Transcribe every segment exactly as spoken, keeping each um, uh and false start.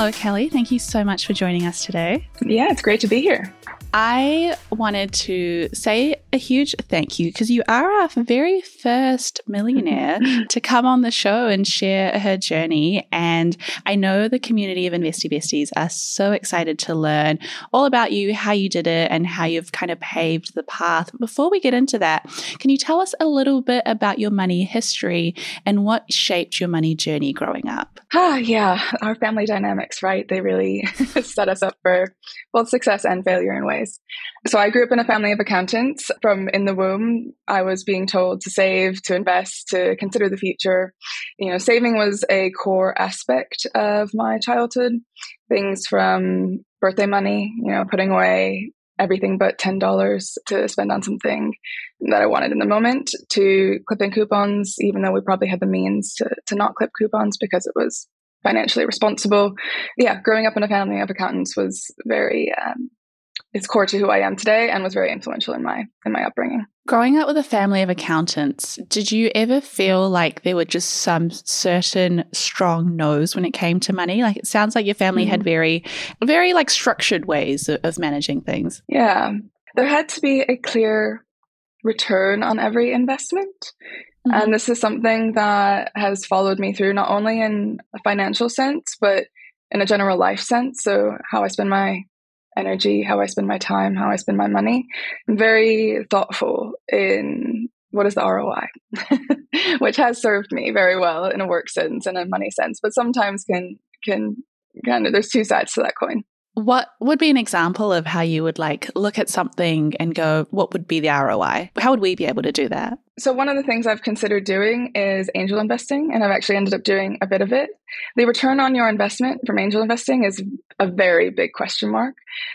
Hello, Kelly. Thank you so much for joining us today. Yeah, it's great to be here. I wanted to say a huge thank you because you are our very first millionaire to come on the show and share her journey. And I know the community of Investy Besties are so excited to learn all about you, how you did it, and how you've kind of paved the path. Before we get into that, can you tell us a little bit about your money history and what shaped your money journey growing up? Ah, yeah, our family dynamics, right? They really set us up for both success and failure in ways. So I grew up in a family of accountants. From in the womb, I was being told to save, to invest, to consider the future. You know, saving was a core aspect of my childhood. Things from birthday money, you know, putting away everything but ten dollars to spend on something that I wanted in the moment, to clipping coupons, even though we probably had the means to, to not clip coupons because it was financially responsible. Yeah, growing up in a family of accountants was very... Um, It's core to who I am today and was very influential in my in my upbringing. Growing up with a family of accountants, did you ever feel like there were just some certain strong no's when it came to money? Like it sounds like your family mm-hmm. had very, very like structured ways of, of managing things. Yeah, there had to be a clear return on every investment. Mm-hmm. And this is something that has followed me through not only in a financial sense, but in a general life sense. So how I spend my energy, how I spend my time, how I spend my money. I'm very thoughtful in what is the R O I, which has served me very well in a work sense and a money sense, but sometimes can can kind of, there's two sides to that coin. What would be an example of how you would like look at something and go, what would be the R O I? How would we be able to do that? So one of the things I've considered doing is angel investing, and I've actually ended up doing a bit of it. The return on your investment from angel investing is a very big question mark.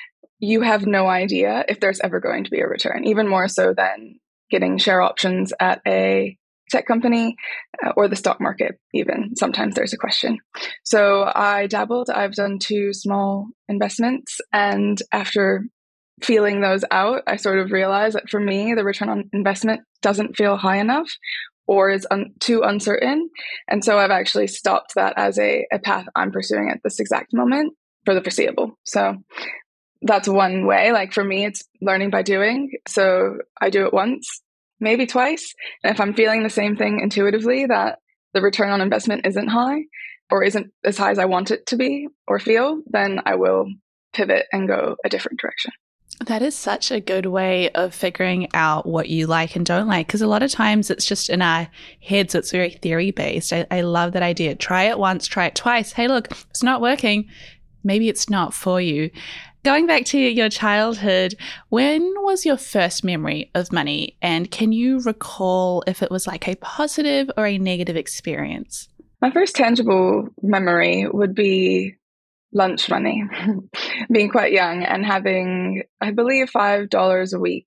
You have no idea if there's ever going to be a return, even more so than getting share options at a tech company uh, or the stock market even. Sometimes there's a question. So I dabbled. I've done two small investments, and after feeling those out, I sort of realized that for me, the return on investment doesn't feel high enough or is un- too uncertain. And so I've actually stopped that as a, a path I'm pursuing at this exact moment for the foreseeable. So that's one way. Like for me, it's learning by doing. So I do it once, maybe twice. And if I'm feeling the same thing intuitively, that the return on investment isn't high or isn't as high as I want it to be or feel, then I will pivot and go a different direction. That is such a good way of figuring out what you like and don't like, because a lot of times it's just in our heads. It's very theory-based. I, I love that idea. Try it once, try it twice. Hey, look, it's not working. Maybe it's not for you. Going back to your childhood, when was your first memory of money? And can you recall if it was like a positive or a negative experience? My first tangible memory would be lunch money, being quite young and having, I believe, five dollars a week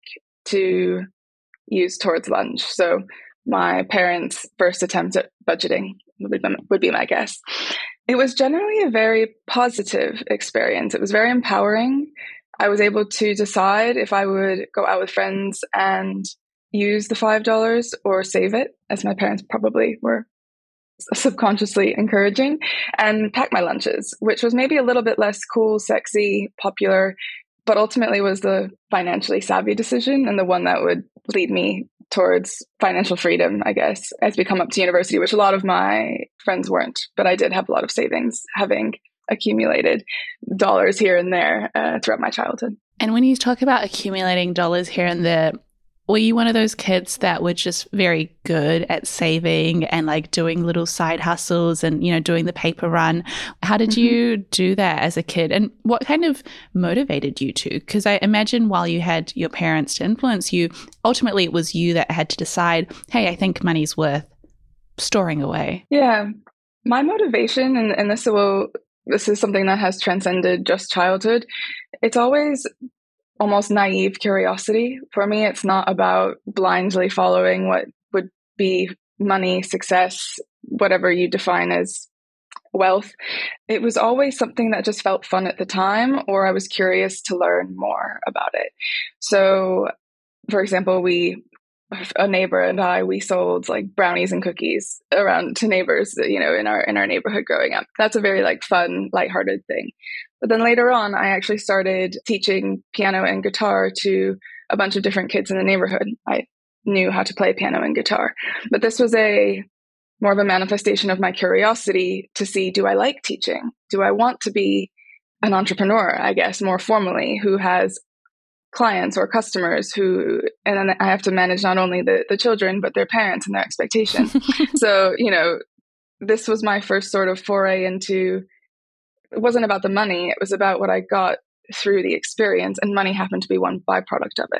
to use towards lunch. So my parents' first attempt at budgeting would be, would be my guess. It was generally a very positive experience. It was very empowering. I was able to decide if I would go out with friends and use the five dollars or save it, as my parents probably were subconsciously encouraging, and pack my lunches, which was maybe a little bit less cool, sexy, popular, but ultimately was the financially savvy decision and the one that would lead me towards financial freedom, I guess, as we come up to university, which a lot of my friends weren't. But I did have a lot of savings, having accumulated dollars here and there uh, throughout my childhood. And when you talk about accumulating dollars here and there, were you one of those kids that were just very good at saving and like doing little side hustles and, you know, doing the paper run? How did mm-hmm. you do that as a kid? And what kind of motivated you to? Because I imagine while you had your parents to influence you, ultimately it was you that had to decide, hey, I think money's worth storing away. Yeah. My motivation, and, and this will, this is something that has transcended just childhood. It's always almost naive curiosity. For me, it's not about blindly following what would be money, success, whatever you define as wealth. It was always something that just felt fun at the time, or I was curious to learn more about it. So, for example, we a neighbor and I, we sold like brownies and cookies around to neighbors, you know, in our in our neighborhood growing up. That's a very like fun, lighthearted thing. But then later on, I actually started teaching piano and guitar to a bunch of different kids in the neighborhood. I knew how to play piano and guitar, but this was a more of a manifestation of my curiosity to see, do I like teaching? Do I want to be an entrepreneur, I guess, more formally, who has clients or customers who, and then I have to manage not only the, the children, but their parents and their expectations. So, you know, this was my first sort of foray into, it wasn't about the money, it was about what I got through the experience, and money happened to be one byproduct of it.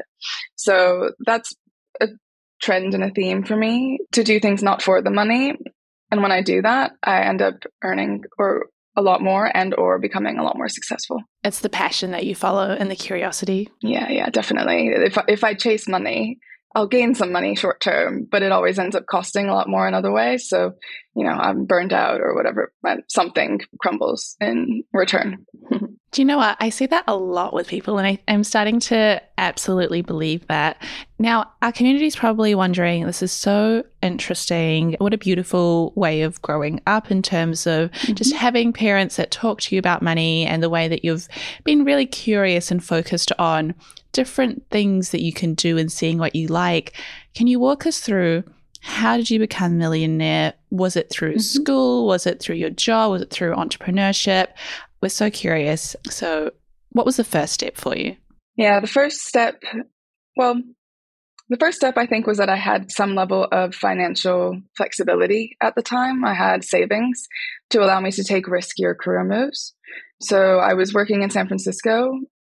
So that's a trend and a theme for me, to do things not for the money. And when I do that, I end up earning or a lot more and or becoming a lot more successful. It's the passion that you follow and the curiosity. Yeah, yeah, definitely. If if I chase money, I'll gain some money short term, but it always ends up costing a lot more in other ways. So, you know, I'm burned out or whatever, something crumbles in return. Do you know what? I see that a lot with people, and I, I'm starting to absolutely believe that. Now, our community is probably wondering, this is so interesting. What a beautiful way of growing up in terms of mm-hmm. just having parents that talk to you about money, and the way that you've been really curious and focused on different things that you can do and seeing what you like. Can you walk us through, how did you become a millionaire? Was it through mm-hmm. school? Was it through your job? Was it through entrepreneurship? We're so curious. So what was the first step for you? Yeah, the first step, well, the first step I think was that I had some level of financial flexibility at the time. I had savings to allow me to take riskier career moves. So I was working in San Francisco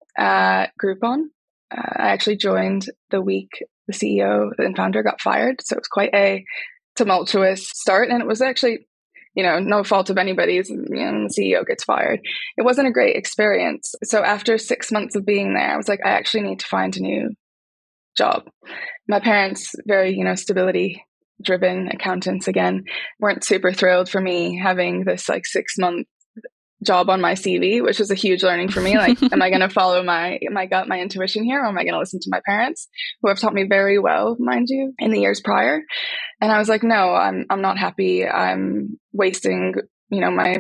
at Groupon. Uh, I actually joined the week the C E O and founder got fired. So it was quite a tumultuous start. And it was actually, you know, no fault of anybody's, you know, the C E O gets fired. It wasn't a great experience. So after six months of being there, I was like, I actually need to find a new job. My parents, very, you know, stability driven accountants again, weren't super thrilled for me having this like six month job on my C V, which was a huge learning for me. Like, am I going to follow my, my gut, my intuition here? Or am I going to listen to my parents, who have taught me very well, mind you, in the years prior? And I was like, no, I'm, I'm not happy. I'm wasting, you know, my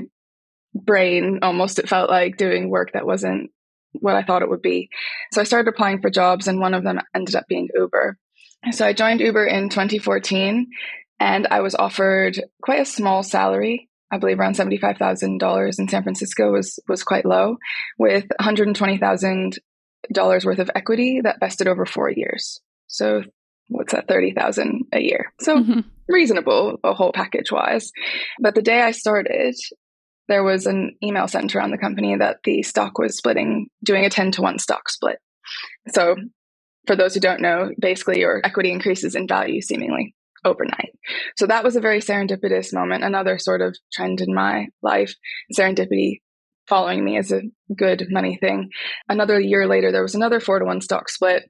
brain almost, it felt like, doing work that wasn't what I thought it would be. So I started applying for jobs, and one of them ended up being Uber. So I joined Uber in twenty fourteen, and I was offered quite a small salary. I believe around seventy-five thousand dollars in San Francisco was, was quite low, with one hundred twenty thousand dollars worth of equity that vested over four years. So what's that, thirty thousand dollars a year? So mm-hmm. reasonable, a whole package wise. But the day I started, there was an email sent around the company that the stock was splitting, doing a ten to one stock split. So for those who don't know, basically your equity increases in value seemingly overnight. So that was a very serendipitous moment, another sort of trend in my life. Serendipity following me as a good money thing. Another year later, there was another four to one stock split.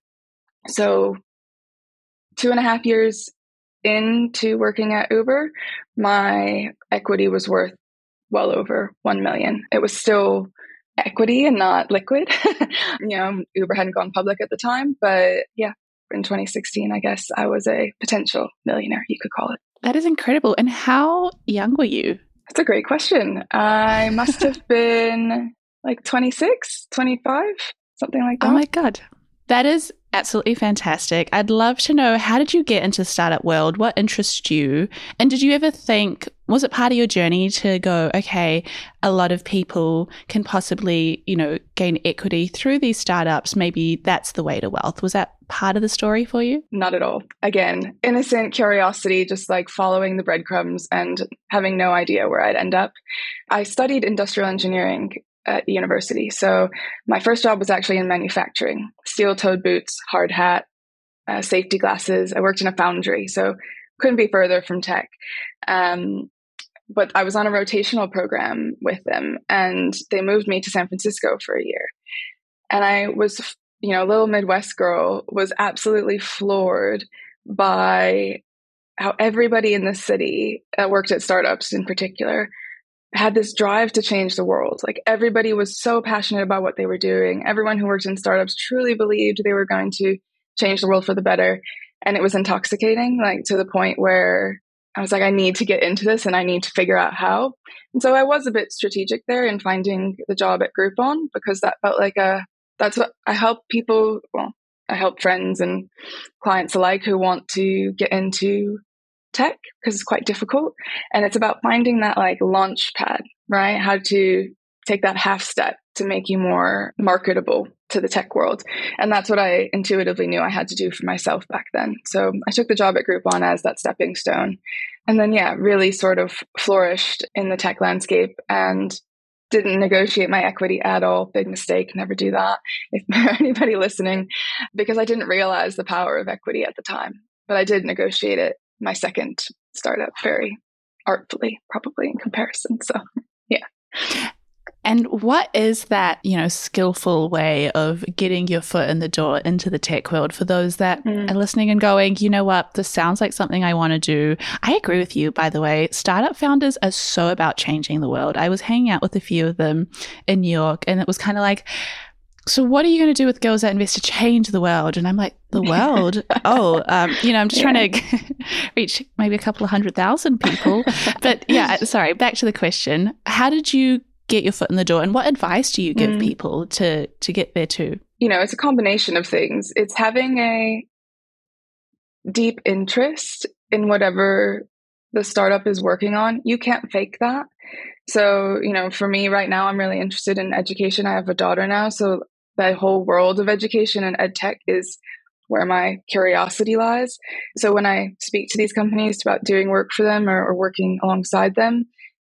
So two and a half years into working at Uber, my equity was worth well over one million. It was still equity and not liquid. You know, Uber hadn't gone public at the time, but yeah, in twenty sixteen, I guess I was a potential millionaire, you could call it. That is incredible. And how young were you? That's a great question. I must have been like twenty-six, twenty-five, something like that. Oh my God. That is absolutely fantastic. I'd love to know, how did you get into the startup world? What interests you? And did you ever think, was it part of your journey to go, okay, a lot of people can possibly, you know, gain equity through these startups. Maybe that's the way to wealth. Was that part of the story for you? Not at all. Again, innocent curiosity, just like following the breadcrumbs and having no idea where I'd end up. I studied industrial engineering at university. So my first job was actually in manufacturing, steel-toed boots, hard hat, uh, safety glasses. I worked in a foundry, so couldn't be further from tech. Um, but I was on a rotational program with them, and they moved me to San Francisco for a year. And I was, you know, a little Midwest girl, was absolutely floored by how everybody in the city that worked at startups in particular had this drive to change the world. Like, everybody was so passionate about what they were doing. Everyone who worked in startups truly believed they were going to change the world for the better. And it was intoxicating, like to the point where I was like, I need to get into this and I need to figure out how. And so I was a bit strategic there in finding the job at Groupon, because that felt like a, that's what I help people, well, I help friends and clients alike who want to get into tech, because it's quite difficult. And it's about finding that like launch pad, right? How to take that half step to make you more marketable to the tech world. And that's what I intuitively knew I had to do for myself back then. So I took the job at Groupon as that stepping stone. And then, yeah, really sort of flourished in the tech landscape and didn't negotiate my equity at all. Big mistake. Never do that. If anybody listening, because I didn't realize the power of equity at the time, but I did negotiate it my second startup very artfully, probably in comparison. So, yeah. And what is that, you know, skillful way of getting your foot in the door into the tech world for those that mm. are listening and going, you know what, this sounds like something I want to do. I agree with you, by the way. Startup founders are so about changing the world. I was hanging out with a few of them in New York, and it was kind of like, so what are you going to do with Girls That Invest to change the world? And I'm like, the world? oh, um, you know, I'm just yeah. trying to reach maybe a couple of hundred thousand people. But yeah, sorry, back to the question. How did you get your foot in the door, and what advice do you give mm. people to to get there too? You know, it's a combination of things. It's having a deep interest in whatever the startup is working on. You can't fake that. So, you know, for me right now, I'm really interested in education. I have a daughter now, so that whole world of education and ed tech is where my curiosity lies. So when I speak to these companies about doing work for them or, or working alongside them,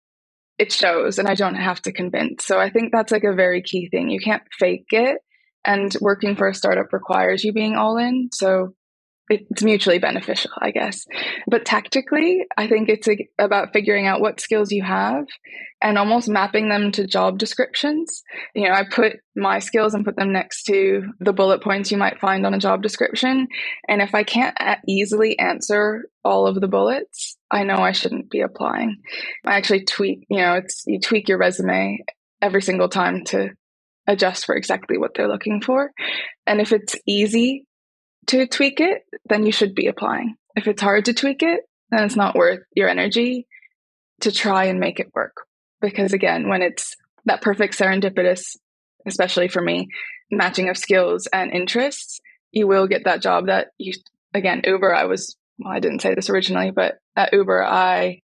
it shows, and I don't have to convince. So I think that's like a very key thing. You can't fake it, and working for a startup requires you being all in. So it's mutually beneficial, I guess. But tactically, I think it's a, about figuring out what skills you have and almost mapping them to job descriptions. You know, I put my skills and put them next to the bullet points you might find on a job description. And if I can't easily answer all of the bullets, I know I shouldn't be applying. I actually tweak, you know, it's you tweak your resume every single time to adjust for exactly what they're looking for. And if it's easy to tweak it, then you should be applying. If it's hard to tweak it, then it's not worth your energy to try and make it work. Because again, when it's that perfect serendipitous, especially for me, matching of skills and interests, you will get that job that you, again, Uber, I was, well, I didn't say this originally, but at Uber, I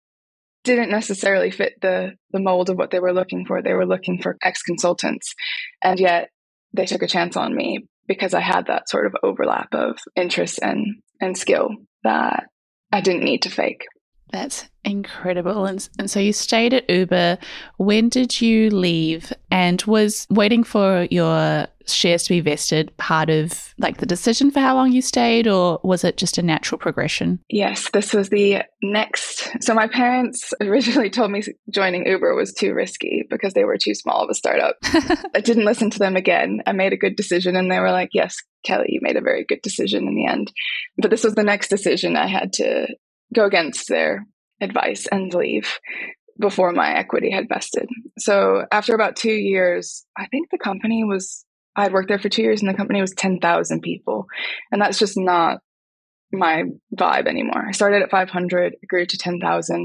didn't necessarily fit the the mold of what they were looking for. They were looking for ex-consultants, and yet they took a chance on me because I had that sort of overlap of interest and, and skill that I didn't need to fake. That's incredible. And, and so you stayed at Uber. When did you leave? And was waiting for your shares to be vested part of like the decision for how long you stayed, or was it just a natural progression? Yes, this was the next. So my parents originally told me joining Uber was too risky because they were too small of a startup. I didn't listen to them again. I made a good decision, and they were like, yes, Kelly, you made a very good decision in the end. But this was the next decision. I had to go against their advice and leave before my equity had vested. So after about two years, I think the company was, I'd worked there for two years and the company was ten thousand people. And that's just not my vibe anymore. I started at five hundred, grew to ten thousand.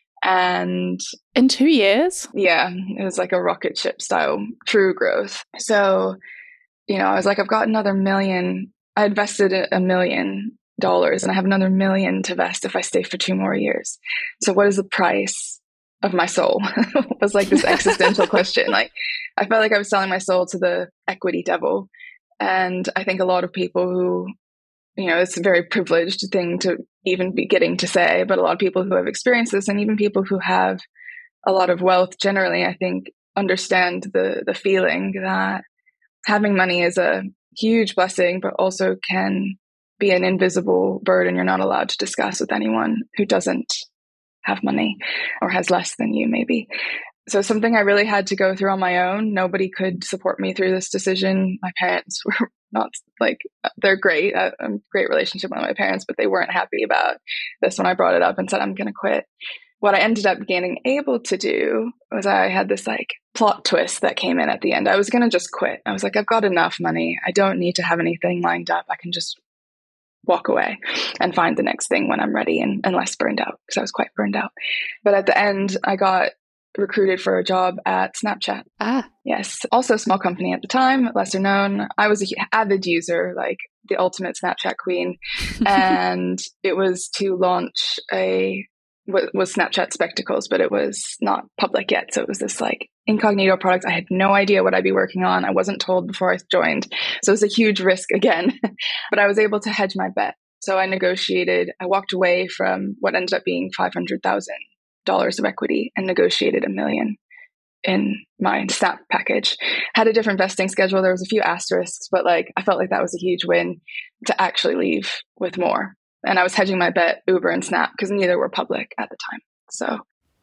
And in two years? Yeah, it was like a rocket ship style, true growth. So, you know, I was like, I've got another million. I invested a million dollars and I have another million to vest if I stay for two more years. So what is the price of my soul? It was like this existential question. Like I felt like I was selling my soul to the equity devil. And I think a lot of people who, you know, it's a very privileged thing to even be getting to say, but a lot of people who have experienced this, and even people who have a lot of wealth generally, I think understand the the feeling that having money is a huge blessing, but also can be an invisible burden you're not allowed to discuss with anyone who doesn't have money or has less than you maybe. So something I really had to go through on my own. Nobody could support me through this decision. My parents were not like, they're great. I, I'm a great relationship with my parents, but they weren't happy about this when I brought it up and said, I'm going to quit. What I ended up getting able to do was I had this like plot twist that came in at the end. I was going to just quit. I was like, I've got enough money. I don't need to have anything lined up. I can just walk away and find the next thing when I'm ready and, and less burned out, because I was quite burned out. But at the end, I got recruited for a job at Snapchat. Ah. Yes. Also a small company at the time, lesser known. I was an avid user, like the ultimate Snapchat queen. And it was to launch a, was Snapchat Spectacles, but it was not public yet. So it was this like incognito product. I had no idea what I'd be working on. I wasn't told before I joined. So it was a huge risk again, but I was able to hedge my bet. So I negotiated, I walked away from what ended up being five hundred thousand dollars of equity and negotiated a million in my Snap package. Had a different vesting schedule. There was a few asterisks, but like I felt like that was a huge win to actually leave with more. And I was hedging my bet, Uber and Snap, because neither were public at the time. So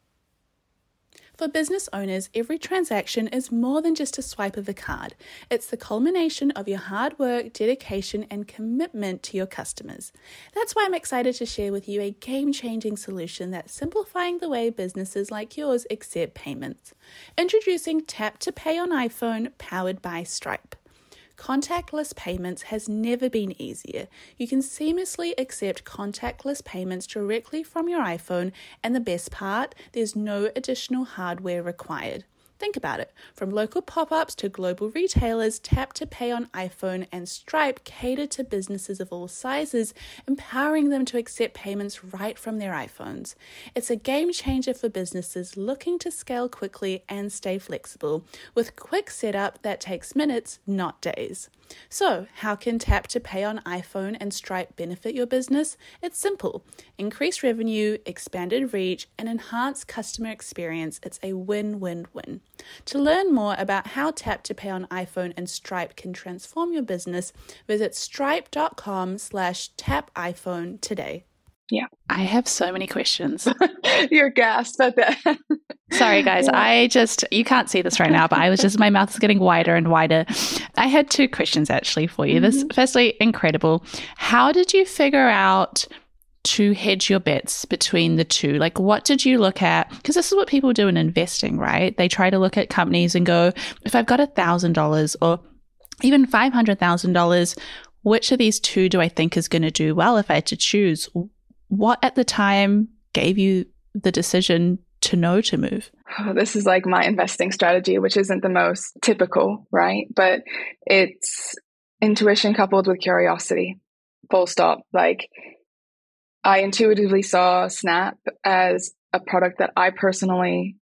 for business owners, every transaction is more than just a swipe of a card. It's the culmination of your hard work, dedication, and commitment to your customers. That's why I'm excited to share with you a game-changing solution that's simplifying the way businesses like yours accept payments. Introducing Tap to Pay on iPhone, powered by Stripe. Contactless payments has never been easier. You can seamlessly accept contactless payments directly from your iPhone, and the best part, there's no additional hardware required. Think about it. From local pop-ups to global retailers, Tap to Pay on iPhone and Stripe cater to businesses of all sizes, empowering them to accept payments right from their iPhones. It's a game changer for businesses looking to scale quickly and stay flexible, with quick setup that takes minutes, not days. So, how can Tap to Pay on iPhone and Stripe benefit your business? It's simple. Increase revenue, expanded reach, and enhanced customer experience. It's a win-win-win. To learn more about how Tap to Pay on iPhone and Stripe can transform your business, visit stripe.com slash tap iPhone today. Yeah. I have so many questions. You're gasped at that. Sorry, guys. Yeah. I just, you can't see this right now, but I was just, my mouth is getting wider and wider. I had two questions actually for you. Mm-hmm. This, firstly, incredible. How did you figure out to hedge your bets between the two? Like, what did you look at? Because this is what people do in investing, right? They try to look at companies and go, if I've got one thousand dollars or even five hundred thousand dollars, which of these two do I think is going to do well if I had to choose? What at the time gave you the decision to know to move? Oh, this is like my investing strategy, which isn't the most typical, right? But it's intuition coupled with curiosity, full stop. Like, I intuitively saw Snap as a product that I personally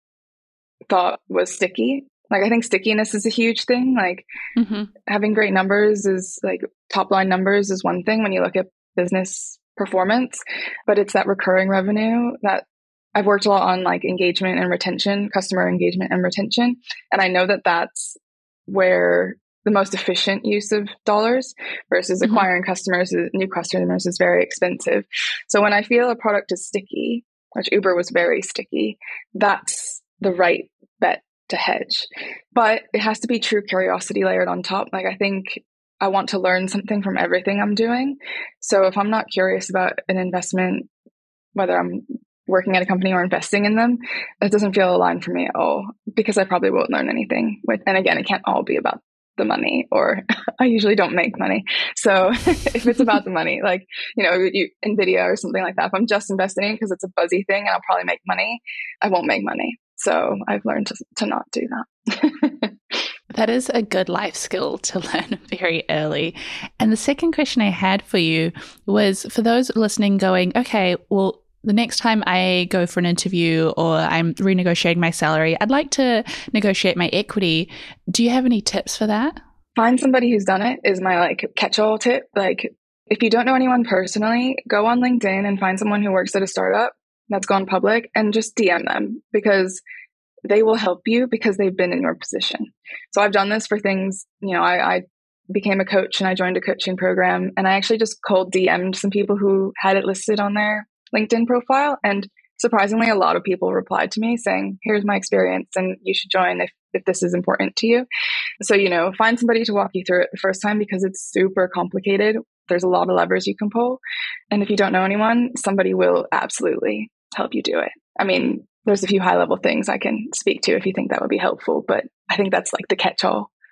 thought was sticky. Like, I think stickiness is a huge thing. Like, mm-hmm. having great numbers is like top line numbers is one thing when you look at business performance, but it's that recurring revenue that I've worked a lot on, like engagement and retention, customer engagement and retention. And I know that that's where the most efficient use of dollars versus mm-hmm. acquiring customers, new customers is very expensive. So when I feel a product is sticky, which Uber was very sticky, that's the right bet to hedge. But it has to be true curiosity layered on top. Like, I think I want to learn something from everything I'm doing. So if I'm not curious about an investment, whether I'm working at a company or investing in them, it doesn't feel aligned for me at all, because I probably won't learn anything. With, and again, it can't all be about the money, or I usually don't make money. So if it's about the money, like, you know, you, NVIDIA or something like that, if I'm just investing in because it's a buzzy thing and I'll probably make money, I won't make money. So I've learned to, to not do that. That is a good life skill to learn very early. And the second question I had for you was, for those listening going, okay, well, the next time I go for an interview or I'm renegotiating my salary, I'd like to negotiate my equity. Do you have any tips for that? Find somebody who's done it is my like catch-all tip. Like, if you don't know anyone personally, go on LinkedIn and find someone who works at a startup that's gone public and just D M them, because they will help you because they've been in your position. So I've done this for things, you know, I, I became a coach and I joined a coaching program, and I actually just cold D M'd some people who had it listed on their LinkedIn profile. And surprisingly, a lot of people replied to me saying, here's my experience and you should join if, if this is important to you. So, you know, find somebody to walk you through it the first time, because it's super complicated. There's a lot of levers you can pull. And if you don't know anyone, somebody will absolutely help you do it. I mean, there's a few high level things I can speak to if you think that would be helpful, but I think that's like the catch all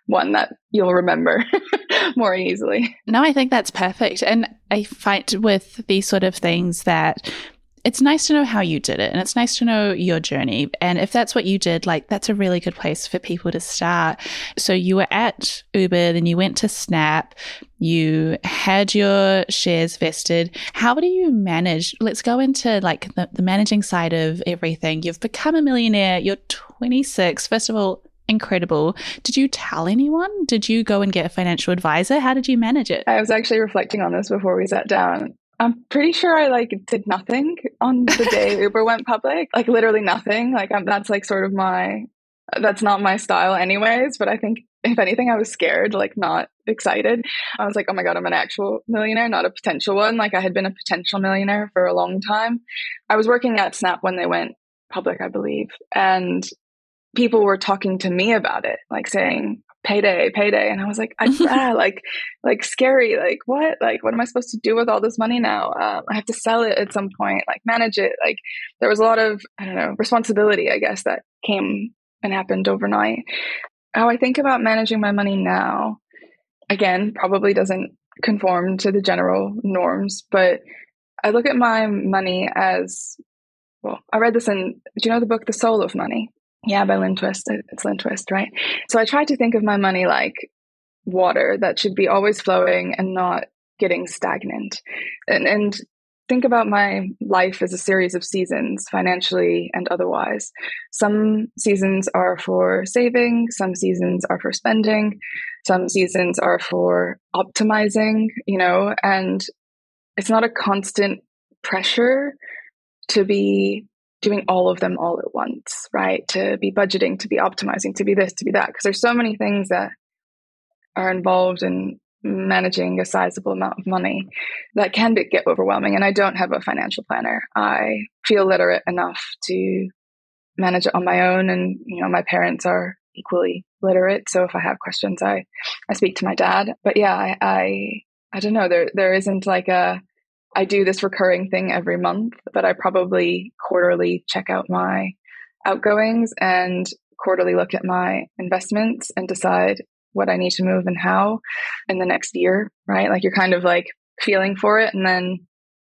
one that you'll remember more easily. No, I think that's perfect. And I find with these sort of things that it's nice to know how you did it, and it's nice to know your journey. And if that's what you did, like, that's a really good place for people to start. So you were at Uber, then you went to Snap, you had your shares vested. How do you manage? Let's go into like the, the managing side of everything. You've become a millionaire. You're twenty-six. First of all, incredible. Did you tell anyone? Did you go and get a financial advisor? How did you manage it? I was actually reflecting on this before we sat down. I'm pretty sure I like did nothing on the day Uber went public, like literally nothing. Like I'm, that's like sort of my, that's not my style anyways. But I think if anything, I was scared, like not excited. I was like, oh my God, I'm an actual millionaire, not a potential one. Like I had been a potential millionaire for a long time. I was working at Snap when they went public, I believe. And people were talking to me about it, like saying, payday, payday. And I was like, I, ah, like, like scary. Like what? Like, what am I supposed to do with all this money now? Um, I have to sell it at some point, like manage it. Like there was a lot of, I don't know, responsibility, I guess, that came and happened overnight. How I think about managing my money now, again, probably doesn't conform to the general norms, but I look at my money as, well, I read this in, do you know the book, The Soul of Money? Yeah, by Lynn Twist. It's Lynn Twist, right? So I try to think of my money like water that should be always flowing and not getting stagnant. And, and think about my life as a series of seasons, financially and otherwise. Some seasons are for saving, some seasons are for spending, some seasons are for optimizing, you know, and it's not a constant pressure to be doing all of them all at once, right? To be budgeting, to be optimizing, to be this, to be that. Because there's so many things that are involved in managing a sizable amount of money that can be, get overwhelming. And I don't have a financial planner. I feel literate enough to manage it on my own. And, you know, my parents are equally literate. So if I have questions, I, I speak to my dad. But yeah, I, I, I don't know, there, there isn't like a, I do this recurring thing every month, but I probably quarterly check out my outgoings and quarterly look at my investments and decide what I need to move and how in the next year, right? Like you're kind of like feeling for it. And then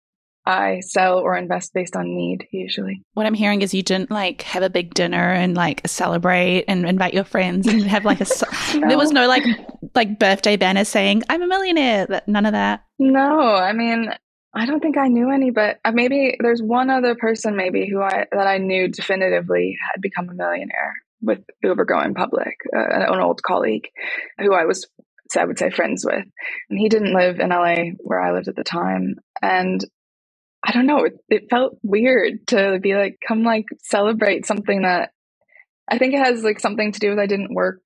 I sell or invest based on need usually. What I'm hearing is you didn't like have a big dinner and like celebrate and invite your friends and have like a, no. There was no like, like birthday banner saying I'm a millionaire, that none of that. No, I mean, I don't think I knew any, but maybe there's one other person maybe who I that I knew definitively had become a millionaire with Uber going public, uh, an old colleague who I was, I would say, friends with. And he didn't live in L A where I lived at the time. And I don't know, it, it felt weird to be like, come like celebrate something that I think it has like something to do with I didn't work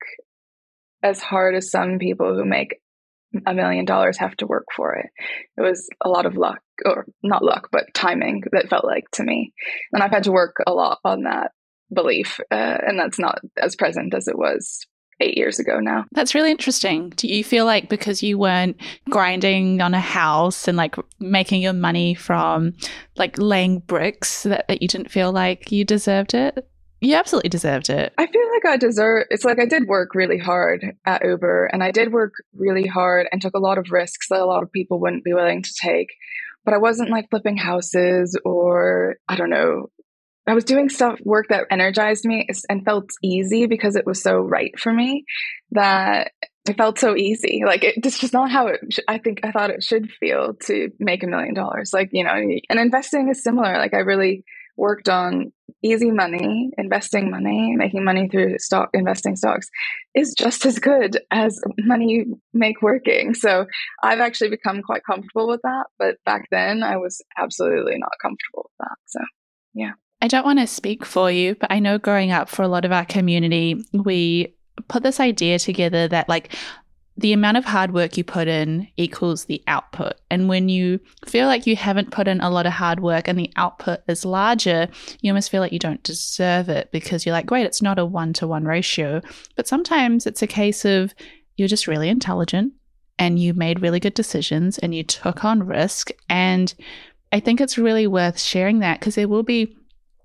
as hard as some people who make a million dollars have to work for it. It was a lot of luck, or not luck, but timing that felt like to me. And I've had to work a lot on that belief. Uh, and that's not as present as it was eight years ago now. That's really interesting. Do you feel like because you weren't grinding on a house and like making your money from like laying bricks that, that you didn't feel like you deserved it? You absolutely deserved it. I feel like I deserve, it's like I did work really hard at Uber, and I did work really hard and took a lot of risks that a lot of people wouldn't be willing to take. But I wasn't like flipping houses or, I don't know, I was doing stuff, work that energized me and felt easy because it was so right for me that it felt so easy. Like it, it's just not how it, sh- I think I thought it should feel to make a million dollars. Like, you know, and investing is similar. Like I really worked on easy money, investing money, making money through stock, investing stocks is just as good as money you make working. So I've actually become quite comfortable with that. But back then I was absolutely not comfortable with that. So yeah. I don't want to speak for you, but I know growing up for a lot of our community, we put this idea together that like the amount of hard work you put in equals the output. And when you feel like you haven't put in a lot of hard work and the output is larger, you almost feel like you don't deserve it because you're like, great, it's not a one-to-one ratio. But sometimes it's a case of you're just really intelligent and you made really good decisions and you took on risk. And I think it's really worth sharing that because there will be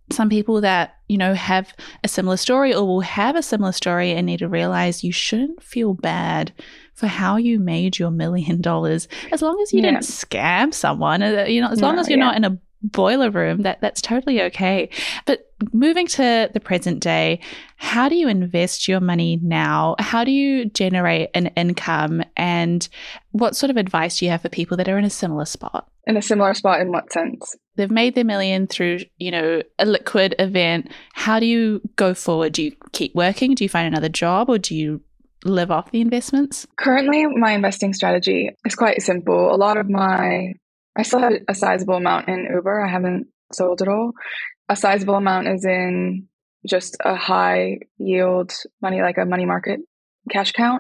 some people that, you know, have a similar story or will have a similar story and need to realize you shouldn't feel bad for how you made your million dollars. As long as you Yeah. didn't scam someone, uh, you know, as long No, as you're yeah. not in a boiler room, that that's totally okay. But moving to the present day, how do you invest your money now? How do you generate an income? And what sort of advice do you have for people that are in a similar spot? In a similar spot in what sense? They've made their million through, you know, a liquid event. How do you go forward? Do you keep working? Do you find another job, or do you live off the investments? Currently, my investing strategy is quite simple. A lot of my, I still have a sizable amount in Uber. I haven't sold it all. A sizable amount is in just a high yield money, like a money market cash account.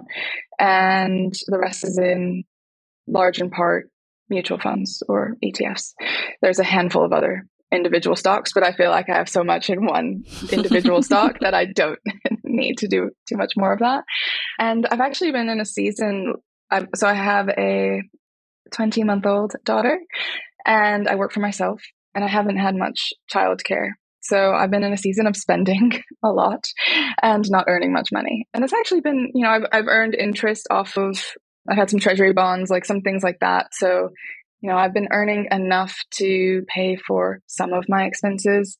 And the rest is in large in part mutual funds or E T Fs. There's a handful of other individual stocks, but I feel like I have so much in one individual stock that I don't need to do too much more of that. And I've actually been in a season, I've, so I have a twenty month old daughter and I work for myself and I haven't had much childcare. So I've been in a season of spending a lot and not earning much money. And it's actually been, you know, I've, I've earned interest off of, I've had some treasury bonds, like some things like that. So, you know, I've been earning enough to pay for some of my expenses.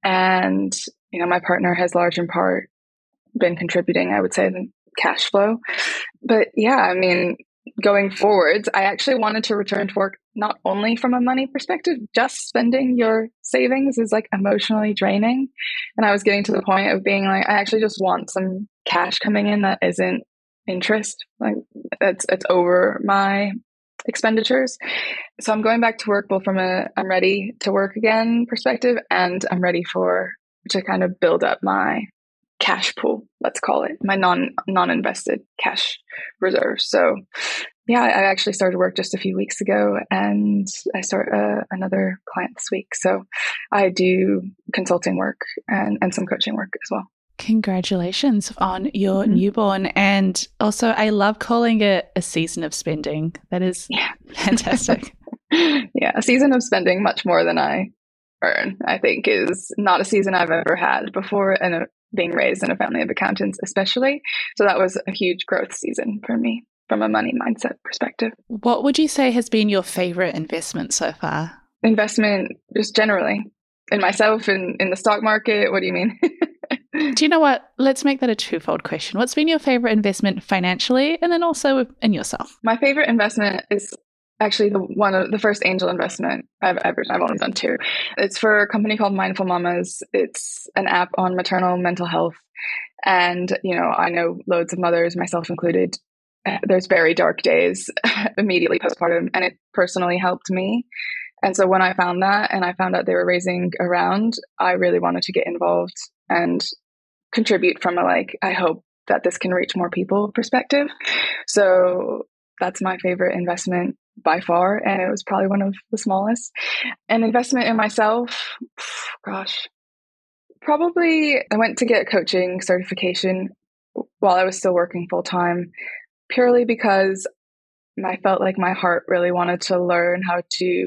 And, you know, my partner has large in part been contributing, I would say, the cash flow. But yeah, I mean, going forwards, I actually wanted to return to work not only from a money perspective, just spending your savings is like emotionally draining. And I was getting to the point of being like, I actually just want some cash coming in that isn't interest. Like it's it's over my expenditures. So I'm going back to work both from a I'm ready to work again perspective, and I'm ready for to kind of build up my cash pool, let's call it, my non non-invested cash reserves. So yeah, I actually started work just a few weeks ago, and I start uh, another client this week. So I do consulting work and, and some coaching work as well. Congratulations on your mm-hmm. newborn. And also, I love calling it a season of spending. That is yeah. fantastic. Yeah, a season of spending much more than I earn, I think, is not a season I've ever had before, and a, being raised in a family of accountants especially. So that was a huge growth season for me from a money mindset perspective. What would you say has been your favorite investment so far? Investment just generally in myself and in, in the stock market. What do you mean? Do you know what? Let's make that a twofold question. What's been your favorite investment financially, and then also in yourself? My favorite investment is actually the one of the first angel investment I've ever done. I've only done two. It's for a company called Mindful Mamas. It's an app on maternal mental health. And, you know, I know loads of mothers, myself included, there's very dark days immediately postpartum, and it personally helped me. And so when I found that and I found out they were raising around, I really wanted to get involved and contribute from a like, I hope that this can reach more people perspective. So that's my favorite investment by far. And it was probably one of the smallest. An investment in myself, gosh, probably I went to get coaching certification while I was still working full time, purely because I felt like my heart really wanted to learn how to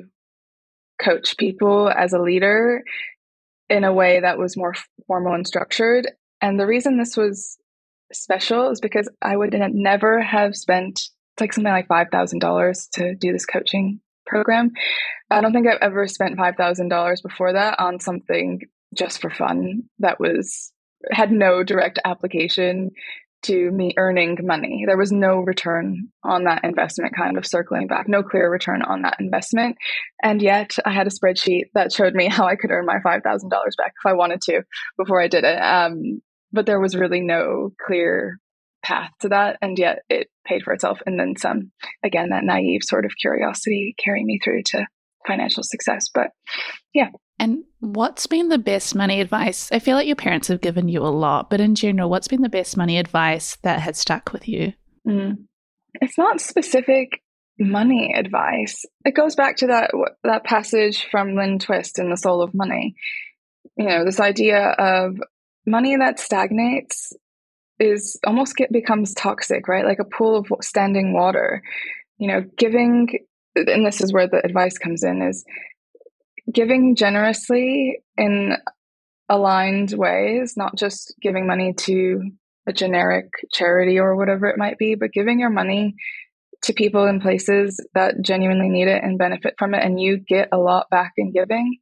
coach people as a leader in a way that was more formal and structured. And the reason this was special is because I would never have spent it's like something like five thousand dollars to do this coaching program. I don't think I've ever spent five thousand dollars before that on something just for fun that was had no direct application to me earning money. There was no return on that investment, kind of circling back, no clear return on that investment. And yet I had a spreadsheet that showed me how I could earn my five thousand dollars back if I wanted to before I did it. Um, but there was really no clear path to that. And yet it paid for itself. And then some, again, that naive sort of curiosity carrying me through to financial success. But yeah. And what's been the best money advice? I feel like your parents have given you a lot, but in general, what's been the best money advice that has stuck with you? Mm. It's not specific money advice. It goes back to that that passage from Lynn Twist in The Soul of Money. You know, this idea of money that stagnates is almost get becomes toxic, right? Like a pool of standing water. You know, giving, and this is where the advice comes in, is giving generously in aligned ways, not just giving money to a generic charity or whatever it might be, but giving your money to people in places that genuinely need it and benefit from it, and you get a lot back in giving,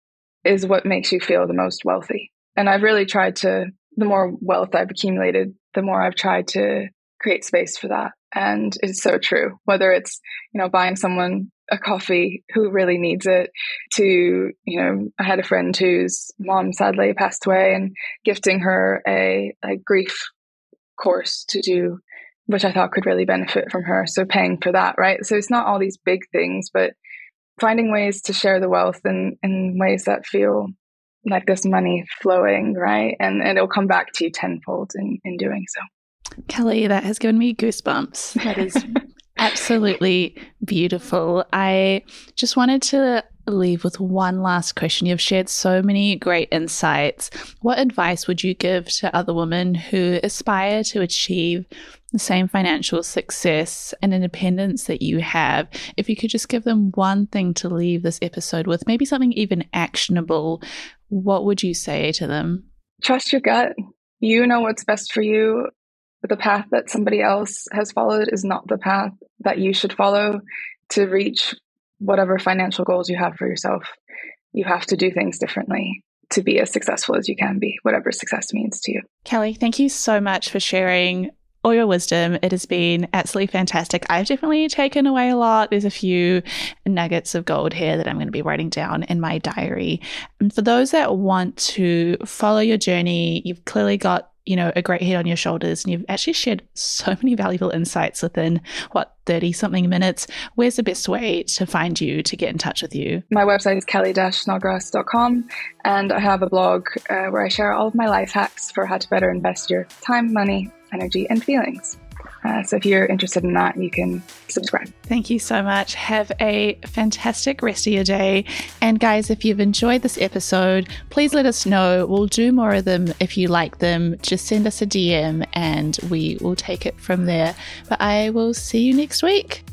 is what makes you feel the most wealthy. And I've really tried to, the more wealth I've accumulated, the more I've tried to create space for that. And it's so true, whether it's, you know, buying someone a coffee who really needs it, to, you know, I had a friend whose mom sadly passed away, and gifting her a, a grief course to do, which I thought could really benefit from her. So paying for that, right? So it's not all these big things, but finding ways to share the wealth in, in ways that feel like this money flowing, right? And, and it'll come back to you tenfold in, in doing so. Kelly, that has given me goosebumps. That is absolutely beautiful. I just wanted to leave with one last question. You've shared so many great insights. What advice would you give to other women who aspire to achieve the same financial success and independence that you have? If you could just give them one thing to leave this episode with, maybe something even actionable, what would you say to them? Trust your gut. You know what's best for you. The path that somebody else has followed is not the path that you should follow to reach whatever financial goals you have for yourself. You have to do things differently to be as successful as you can be, whatever success means to you. Kelly, thank you so much for sharing all your wisdom. It has been absolutely fantastic. I've definitely taken away a lot. There's a few nuggets of gold here that I'm going to be writing down in my diary. And for those that want to follow your journey, you've clearly got, you know, a great head on your shoulders, and you've actually shared so many valuable insights within, what, thirty something minutes. Where's the best way to find you, to get in touch with you? My website is kelly dash snodgrass dot com, and I have a blog uh, where I share all of my life hacks for how to better invest your time, money, energy, and feelings. Uh, so if you're interested in that, you can subscribe. Thank you so much. Have a fantastic rest of your day. And guys, if you've enjoyed this episode, please let us know. We'll do more of them if you like them. Just send us a D M and we will take it from there. But I will see you next week.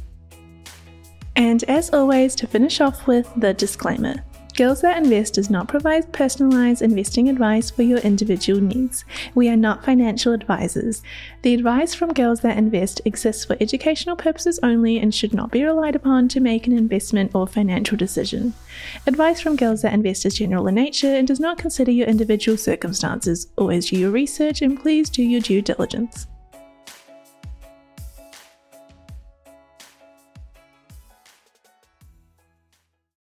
And as always, to finish off with the disclaimer. Girls That Invest does not provide personalized investing advice for your individual needs. We are not financial advisors. The advice from Girls That Invest exists for educational purposes only and should not be relied upon to make an investment or financial decision. Advice from Girls That Invest is general in nature and does not consider your individual circumstances. Always do your research and please do your due diligence.